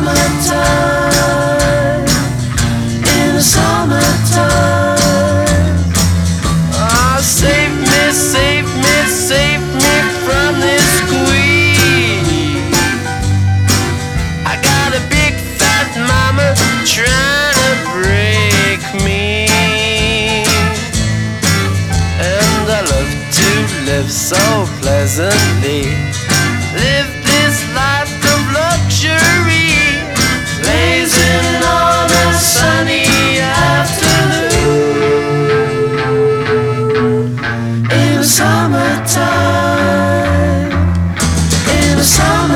summertime, in the summertime. Oh, save me, save me, save me from this squeeze. I got a big fat mama trying to break me, and I love to live so pleasantly, live this life of luxury, blazing on a sunny afternoon, in the summertime, in the summer.